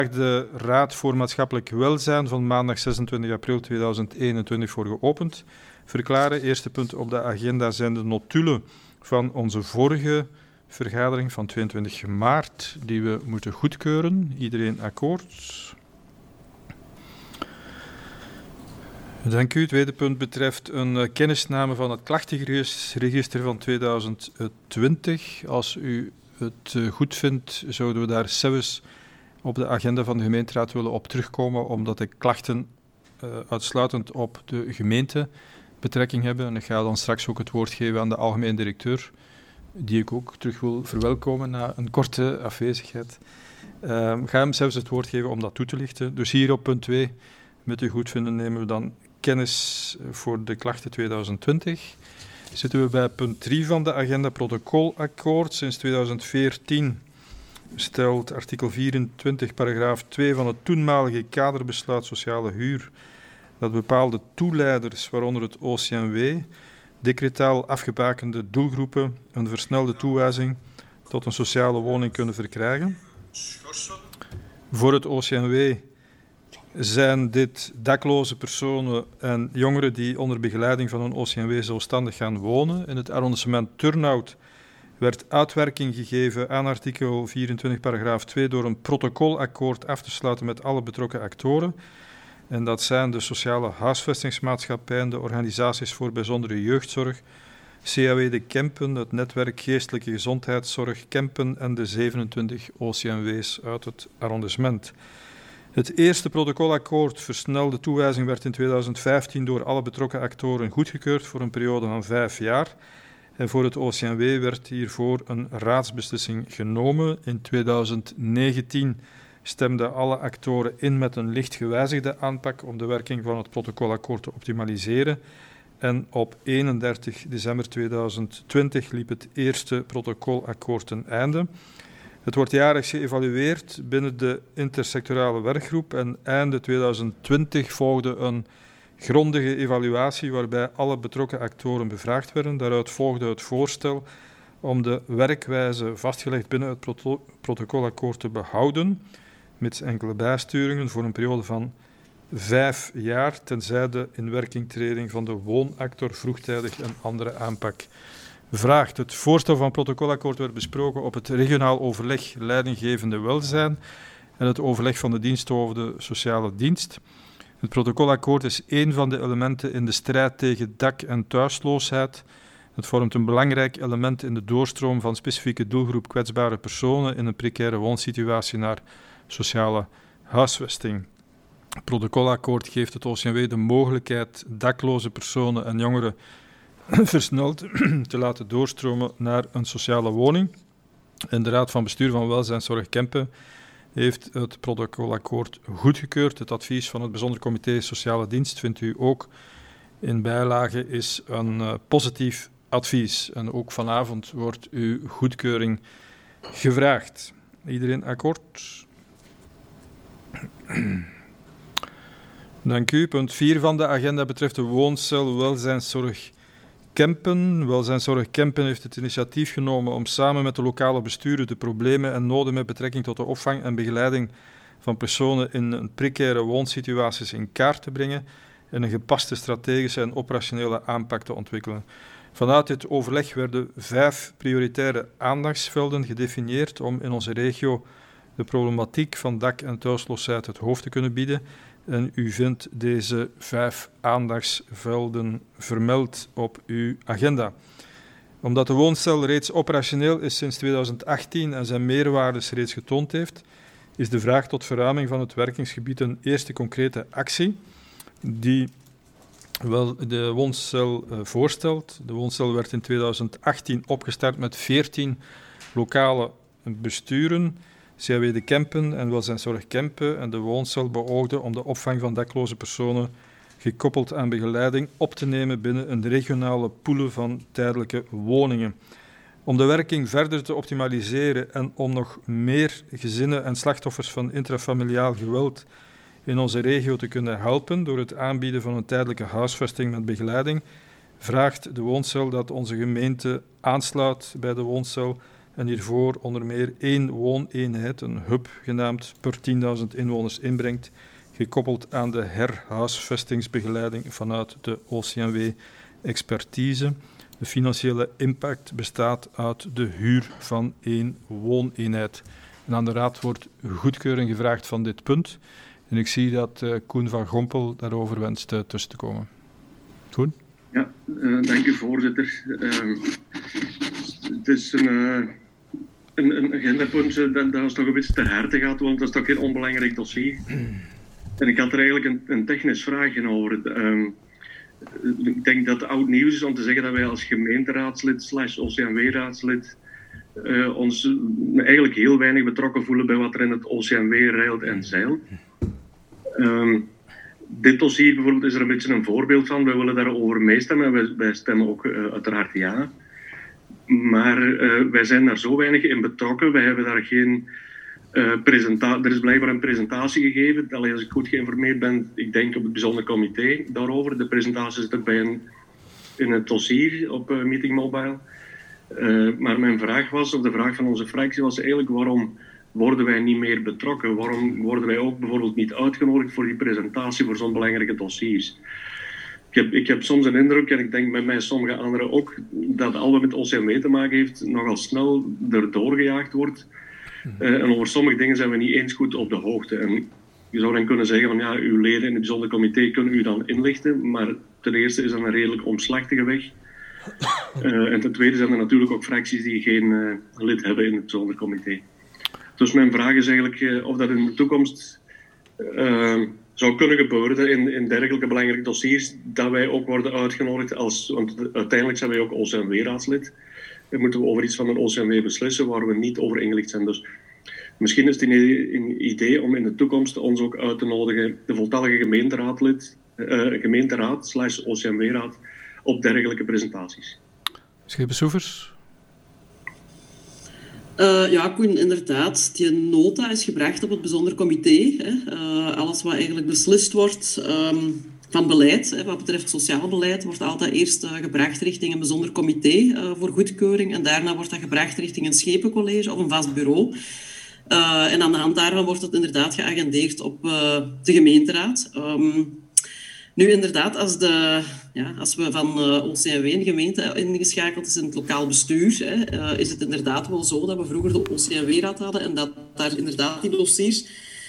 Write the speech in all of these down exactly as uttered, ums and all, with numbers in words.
de Raad voor Maatschappelijk Welzijn van maandag zesentwintig april tweeduizend eenentwintig voor geopend verklaren. Eerste punt op de agenda zijn de notulen van onze vorige vergadering van tweeëntwintig maart, die we moeten goedkeuren. Iedereen akkoord? Dank u. Het tweede punt betreft een uh, kennisname van het klachtenregister van tweeduizend twintig. Als u het uh, goed vindt, zouden we daar zelfs op de agenda van de gemeenteraad willen op terugkomen, omdat de klachten uh, uitsluitend op de gemeente betrekking hebben. En ik ga dan straks ook het woord geven aan de algemeen directeur, die ik ook terug wil verwelkomen na een korte afwezigheid. Uh, ik ga hem zelfs het woord geven om dat toe te lichten. Dus hier op punt twee, met uw goedvinden, nemen we dan kennis voor de klachten tweeduizend twintig. Zitten we bij punt drie van de agenda, protocolakkoord. Sinds tweeduizend veertien stelt artikel vierentwintig, paragraaf twee van het toenmalige kaderbesluit sociale huur dat bepaalde toeleiders, waaronder het O C M W, decretaal afgebakende doelgroepen een versnelde toewijzing tot een sociale woning kunnen verkrijgen. Voor het O C M W zijn dit dakloze personen en jongeren die onder begeleiding van een O C M W zelfstandig gaan wonen. In het arrondissement Turnhout werd uitwerking gegeven aan artikel vierentwintig, paragraaf twee door een protocolakkoord af te sluiten met alle betrokken actoren. En dat zijn de sociale huisvestingsmaatschappijen, de organisaties voor bijzondere jeugdzorg, C A W de Kempen, het netwerk geestelijke gezondheidszorg Kempen en de zevenentwintig O C M W's uit het arrondissement. Het eerste protocolakkoord versnelde toewijzing werd in tweeduizend vijftien door alle betrokken actoren goedgekeurd voor een periode van vijf jaar. En voor het O C M W werd hiervoor een raadsbeslissing genomen. In tweeduizend negentien stemden alle actoren in met een licht gewijzigde aanpak om de werking van het protocolakkoord te optimaliseren. En op eenendertig december tweeduizend twintig liep het eerste protocolakkoord ten einde. Het wordt jaarlijks geëvalueerd binnen de intersectorale werkgroep en einde tweeduizend twintig volgde een grondige evaluatie waarbij alle betrokken actoren bevraagd werden. Daaruit volgde het voorstel om de werkwijze vastgelegd binnen het proto- protocolakkoord te behouden, mits enkele bijsturingen voor een periode van vijf jaar, tenzij de inwerkingtreding van de woonactor vroegtijdig een andere aanpak vraagt. Het voorstel van protocolakkoord werd besproken op het regionaal overleg leidinggevende welzijn en het overleg van de diensthoofden sociale dienst. Het protocolakkoord is één van de elementen in de strijd tegen dak- en thuisloosheid. Het vormt een belangrijk element in de doorstroom van specifieke doelgroep kwetsbare personen in een precaire woonsituatie naar sociale huisvesting. Het protocolakkoord geeft het O C M W de mogelijkheid dakloze personen en jongeren versneld te laten doorstromen naar een sociale woning. En de Raad van Bestuur van Welzijnszorg Kempen heeft het protocolakkoord goedgekeurd. Het advies van het Bijzonder Comité Sociale Dienst vindt u ook in bijlage is een uh, positief advies. En ook vanavond wordt uw goedkeuring gevraagd. Iedereen akkoord? Dank u. Punt vier van de agenda betreft de wooncel Welzijnszorg Kempen. Welzijnszorg Kempen heeft het initiatief genomen om samen met de lokale besturen de problemen en noden met betrekking tot de opvang en begeleiding van personen in een precaire woonsituaties in kaart te brengen en een gepaste strategische en operationele aanpak te ontwikkelen. Vanuit dit overleg werden vijf prioritaire aandachtsvelden gedefinieerd om in onze regio de problematiek van dak- en thuisloosheid het hoofd te kunnen bieden. En u vindt deze vijf aandachtsvelden vermeld op uw agenda. Omdat de wooncel reeds operationeel is sinds tweeduizend achttien en zijn meerwaardes reeds getoond heeft, is de vraag tot verruiming van het werkingsgebied een eerste concrete actie die wel de wooncel uh, voorstelt. De wooncel werd in tweeduizend achttien opgestart met veertien lokale besturen, C A W de Kempen en Welzijnszorg Kempen, en de wooncel beoogde om de opvang van dakloze personen gekoppeld aan begeleiding op te nemen binnen een regionale pool van tijdelijke woningen. Om de werking verder te optimaliseren en om nog meer gezinnen en slachtoffers van intrafamiliaal geweld in onze regio te kunnen helpen door het aanbieden van een tijdelijke huisvesting met begeleiding, vraagt de wooncel dat onze gemeente aansluit bij de wooncel en hiervoor onder meer één wooneenheid, een hub genaamd, per tienduizend inwoners inbrengt, gekoppeld aan de herhuisvestingsbegeleiding vanuit de O C M W-expertise. De financiële impact bestaat uit de huur van één wooneenheid. En aan de Raad wordt goedkeuring gevraagd van dit punt. En ik zie dat uh, Koen van Gompel daarover wenst uh, tussen te komen. Koen? Ja, uh, dank u voorzitter. Uh, het is een, uh, een, een agendapunt dat, dat ons toch een beetje ter harte gaat, want dat is toch geen onbelangrijk dossier. En ik had er eigenlijk een, een technisch vraagje over. Uh, ik denk dat het oud nieuws is om te zeggen dat wij als gemeenteraadslid slash O C M W-raadslid uh, ons eigenlijk heel weinig betrokken voelen bij wat er in het O C M W reilt en zeilt. Um, dit dossier bijvoorbeeld is er een beetje een voorbeeld van. Wij willen daarover meestemmen en wij, wij stemmen ook uh, uiteraard ja. Maar uh, wij zijn daar zo weinig in betrokken. Wij hebben daar geen uh, presentatie... Er is blijkbaar een presentatie gegeven. Allee, als ik goed geïnformeerd ben, ik denk op het bijzonder comité daarover. De presentatie zit erbij in, in het dossier op uh, Meeting Mobile. Uh, maar mijn vraag was, of de vraag van onze fractie was eigenlijk waarom worden wij niet meer betrokken? Waarom worden wij ook bijvoorbeeld niet uitgenodigd voor die presentatie voor zo'n belangrijke dossiers? Ik heb, ik heb soms een indruk, en ik denk met mij sommige anderen ook, dat al wat met O C M W te maken heeft, nogal snel erdoor gejaagd wordt. Uh, en over sommige dingen zijn we niet eens goed op de hoogte. En je zou dan kunnen zeggen van ja, uw leden in het bijzonder comité kunnen u dan inlichten, maar ten eerste is dat een redelijk omslachtige weg. Uh, en ten tweede zijn er natuurlijk ook fracties die geen uh, lid hebben in het bijzonder comité. Dus mijn vraag is eigenlijk uh, of dat in de toekomst uh, zou kunnen gebeuren in, in dergelijke belangrijke dossiers, dat wij ook worden uitgenodigd als, want uiteindelijk zijn wij ook O C M W-raadslid. Dan moeten we over iets van een O C M W beslissen waar we niet over ingelicht zijn. Dus misschien is het een idee om in de toekomst ons ook uit te nodigen, de voltallige gemeenteraadlid, uh, gemeenteraad slash O C M W-raad, op dergelijke presentaties. Schepen Soevers? Uh, ja, Koen, inderdaad. Die nota is gebracht op het bijzonder comité. Hè. Uh, alles wat eigenlijk beslist wordt um, van beleid, hè, wat betreft sociaal beleid, wordt altijd eerst uh, gebracht richting een bijzonder comité uh, voor goedkeuring. En daarna wordt dat gebracht richting een schepencollege of een vast bureau. Uh, en aan de hand daarvan wordt het inderdaad geagendeerd op uh, de gemeenteraad. Um, Nu inderdaad, als, de, ja, als we van uh, O C M W een gemeente ingeschakeld is in het lokaal bestuur, hè, uh, is het inderdaad wel zo dat we vroeger de O C M W-raad hadden en dat daar inderdaad die dossiers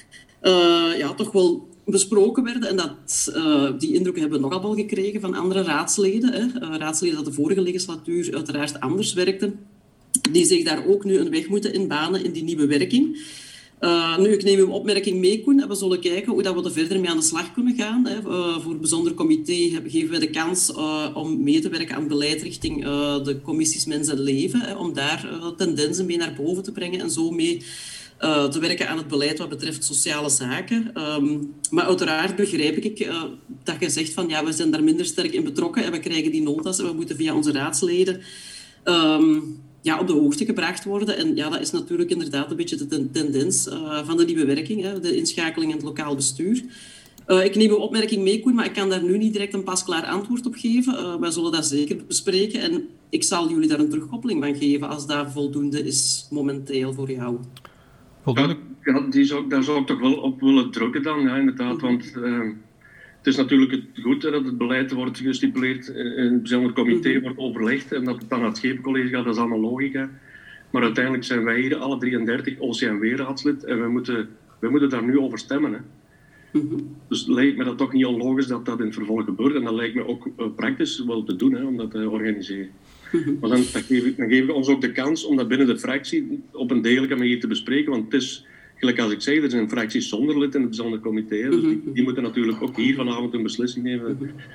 uh, ja, toch wel besproken werden. En dat, uh, die indruk hebben we nogal wel gekregen van andere raadsleden. Hè. Uh, raadsleden dat de vorige legislatuur uiteraard anders werkten, die zich daar ook nu een weg moeten inbanen in die nieuwe werking. Uh, nu, ik neem uw opmerking mee, Koen, en we zullen kijken hoe dat we er verder mee aan de slag kunnen gaan. Hè. Uh, voor het bijzonder comité geven wij de kans uh, om mee te werken aan beleid richting uh, de commissies Mens en Leven, hè, om daar uh, tendensen mee naar boven te brengen en zo mee uh, te werken aan het beleid wat betreft sociale zaken. Um, maar uiteraard begrijp ik uh, dat je zegt van ja, we zijn daar minder sterk in betrokken en we krijgen die notas en we moeten via onze raadsleden Um, ja, op de hoogte gebracht worden. En ja, dat is natuurlijk inderdaad een beetje de ten- tendens uh, van de nieuwe werking, hè, de inschakeling in het lokaal bestuur. Uh, ik neem uw opmerking mee, Koen, maar ik kan daar nu niet direct een pasklaar antwoord op geven. Uh, wij zullen dat zeker bespreken en ik zal jullie daar een terugkoppeling van geven als dat voldoende is momenteel voor jou. Voldoende? Ja, ja die zou, daar zou ik toch wel op willen drukken dan, ja, inderdaad, want uh, het is natuurlijk het goed hè, dat het beleid wordt gestipuleerd in het bijzonder comité mm-hmm. wordt overlegd en dat het dan naar het schepencollege gaat, dat is allemaal logica. Maar uiteindelijk zijn wij hier alle drieëndertig O C M W-raadslid en wij moeten, wij moeten daar nu over stemmen. Hè. Mm-hmm. Dus het lijkt me dat toch niet onlogisch dat dat in het vervolg gebeurt en dat lijkt me ook uh, praktisch wel te doen, hè, om dat te organiseren. Mm-hmm. Maar dan, dan, geef ik, dan geven we ons ook de kans om dat binnen de fractie op een degelijke manier te bespreken, want het is... Gelijk als ik zeg, er zijn fracties zonder lid in het bijzonder comité. Hè, dus die, die moeten natuurlijk ook hier vanavond een beslissing nemen.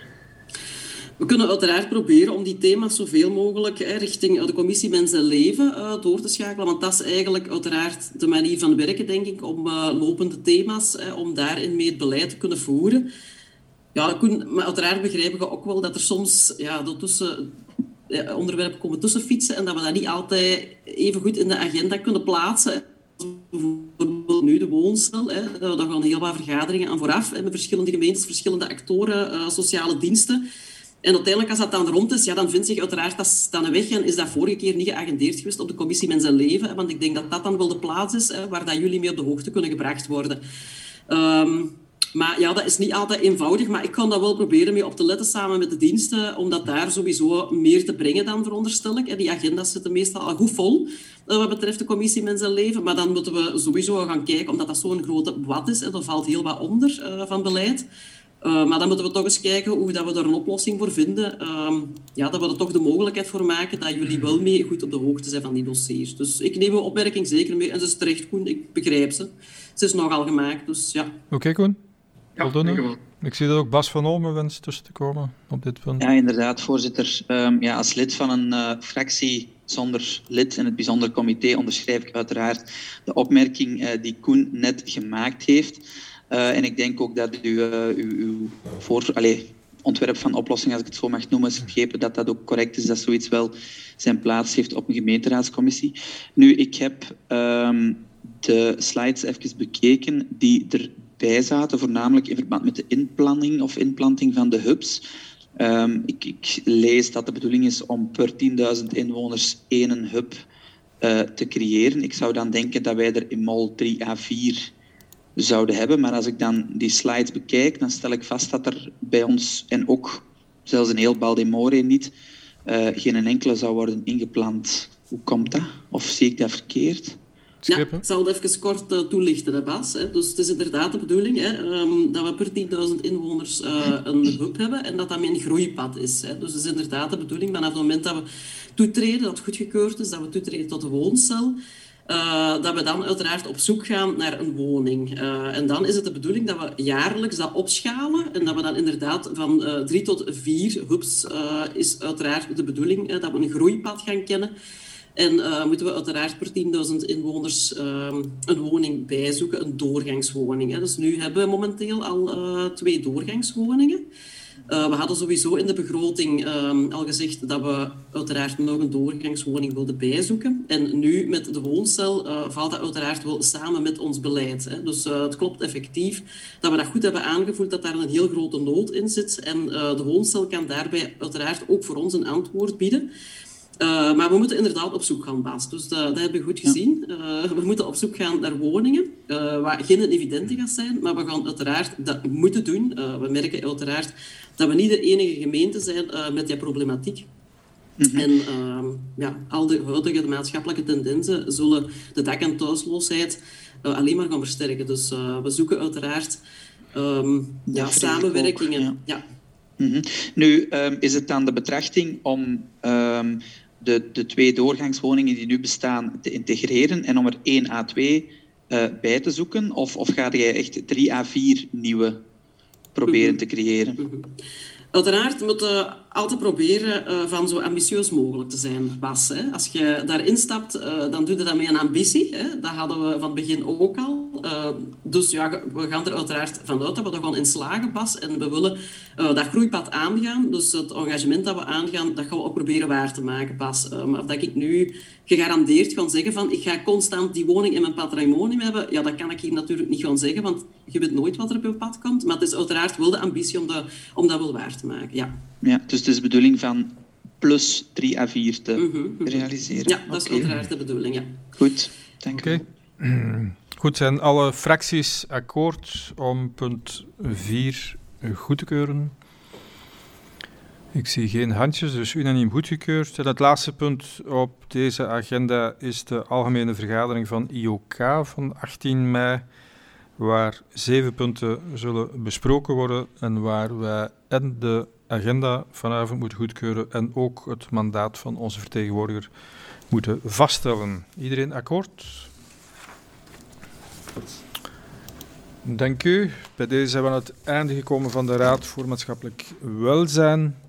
We kunnen uiteraard proberen om die thema's zoveel mogelijk hè, richting de commissie Mens en Leven uh, door te schakelen. Want dat is eigenlijk uiteraard de manier van werken, denk ik, om uh, lopende thema's, hè, om daarin mee het beleid te kunnen voeren. Ja, maar uiteraard begrijpen we ook wel dat er soms ja, tussen, ja, onderwerpen komen tussen fietsen en dat we dat niet altijd even goed in de agenda kunnen plaatsen. Bijvoorbeeld nu de woonstel, hè. Daar gaan heel wat vergaderingen aan vooraf hè, met verschillende gemeentes, verschillende actoren, uh, sociale diensten. En uiteindelijk, als dat dan rond is, ja, dan vindt zich uiteraard dat is dan een weg en is dat vorige keer niet geagendeerd geweest op de commissie Mens en Leven. Want ik denk dat dat dan wel de plaats is hè, waar dat jullie mee op de hoogte kunnen gebracht worden. Um, maar ja, dat is niet altijd eenvoudig. Maar ik kan dat wel proberen mee op te letten samen met de diensten. Om dat daar sowieso meer te brengen dan, veronderstel ik. Die agenda's zitten meestal al goed vol wat betreft de commissie Mens en Leven. Maar dan moeten we sowieso gaan kijken, omdat dat zo'n grote wat is. Er valt heel wat onder uh, van beleid. Uh, maar dan moeten we toch eens kijken hoe dat we daar een oplossing voor vinden. Uh, ja, dat we er toch de mogelijkheid voor maken dat jullie wel mee goed op de hoogte zijn van die dossiers. Dus ik neem uw opmerking zeker mee. En ze is terecht, Koen. Ik begrijp ze. Ze is nogal gemaakt, dus ja. Oké, okay, Koen. Ja, dankjewel. Ik zie dat ook Bas van Olmen wenst tussen te komen op dit punt. Ja, inderdaad, voorzitter. Um, ja, als lid van een uh, fractie zonder lid in het bijzonder comité onderschrijf ik uiteraard de opmerking uh, die Koen net gemaakt heeft. Uh, en ik denk ook dat u uh, uw, uw voor, allez, ontwerp van oplossing, als ik het zo mag noemen, is begrepen dat dat ook correct is, dat zoiets wel zijn plaats heeft op een gemeenteraadscommissie. Nu, ik heb um, de slides even bekeken die erbij zaten, voornamelijk in verband met de inplanning of inplanting van de hubs. Um, ik, ik lees dat de bedoeling is om per tienduizend inwoners één hub uh, te creëren. Ik zou dan denken dat wij er in mol drie à vier zouden hebben. Maar als ik dan die slides bekijk, dan stel ik vast dat er bij ons, en ook zelfs in heel Baldemore niet, uh, geen enkele zou worden ingeplant. Hoe komt dat? Of zie ik dat verkeerd? Ja, ik zal het even kort uh, toelichten, hè, Bas. Hè. Dus het is inderdaad de bedoeling hè, um, dat we per tienduizend inwoners uh, een hub hebben en dat dat met een groeipad is. Hè. Dus het is inderdaad de bedoeling vanaf het moment dat we toetreden, dat het goedgekeurd is, dat we toetreden tot de wooncel, Uh, dat we dan uiteraard op zoek gaan naar een woning. Uh, en dan is het de bedoeling dat we jaarlijks dat opschalen en dat we dan inderdaad van uh, drie tot vier hubs uh, is uiteraard de bedoeling uh, dat we een groeipad gaan kennen. En uh, moeten we uiteraard per tienduizend inwoners uh, een woning bijzoeken, een doorgangswoning. Hè. Dus nu hebben we momenteel al uh, twee doorgangswoningen. Uh, we hadden sowieso in de begroting um, al gezegd dat we uiteraard nog een doorgangswoning wilden bijzoeken. En nu met de wooncel uh, valt dat uiteraard wel samen met ons beleid. Hè. Dus uh, het klopt effectief dat we dat goed hebben aangevoeld, dat daar een heel grote nood in zit. En uh, de wooncel kan daarbij uiteraard ook voor ons een antwoord bieden. Uh, maar we moeten inderdaad op zoek gaan, Bas. Dus dat, dat hebben we goed gezien. Uh, we moeten op zoek gaan naar woningen, uh, waar geen evidente gaat zijn, maar we gaan uiteraard dat moeten doen. Uh, we merken uiteraard dat we niet de enige gemeente zijn uh, met die problematiek. Mm-hmm. En uh, ja, al de huidige de maatschappelijke tendensen zullen de dak- en thuisloosheid uh, alleen maar gaan versterken. Dus uh, we zoeken uiteraard um, ja, samenwerkingen. Ook, ja. Ja. Mm-hmm. Nu um, is het dan de betrachting om um, de, de twee doorgangswoningen die nu bestaan te integreren en om er één à twee uh, bij te zoeken? Of, of ga jij echt drie à vier nieuwe proberen mm-hmm. te creëren? Mm-hmm. Uiteraard moeten we altijd proberen uh, van zo ambitieus mogelijk te zijn, Bas. Hè. Als je daarin stapt, uh, dan doe je dat met een ambitie. Hè. Dat hadden we van het begin ook al. Uh, dus ja, we gaan er uiteraard vanuit dat we er gewoon in slagen, Bas. En we willen uh, dat groeipad aangaan. Dus het engagement dat we aangaan, dat gaan we ook proberen waar te maken, Bas. Uh, maar dat ik nu gegarandeerd kan zeggen van ik ga constant die woning in mijn patrimonium hebben, ja, dat kan ik hier natuurlijk niet gaan zeggen, want je weet nooit wat er op je pad komt. Maar het is uiteraard wel de ambitie om, de, om dat wel waar te maken, ja. Ja, dus het is de bedoeling van plus drie à vier te mm-hmm. realiseren. Ja, dat is okay. Uiteraard de bedoeling, ja. Goed, dank okay. u. Goed, zijn alle fracties akkoord om punt vier goed te keuren? Ik zie geen handjes, dus unaniem goedgekeurd. En het laatste punt op deze agenda is de algemene vergadering van I O K van achttien mei, waar zeven punten zullen besproken worden en waar wij en de agenda vanavond moeten goedkeuren en ook het mandaat van onze vertegenwoordiger moeten vaststellen. Iedereen akkoord? Dank u. Bij deze zijn we aan het einde gekomen van de Raad voor Maatschappelijk Welzijn.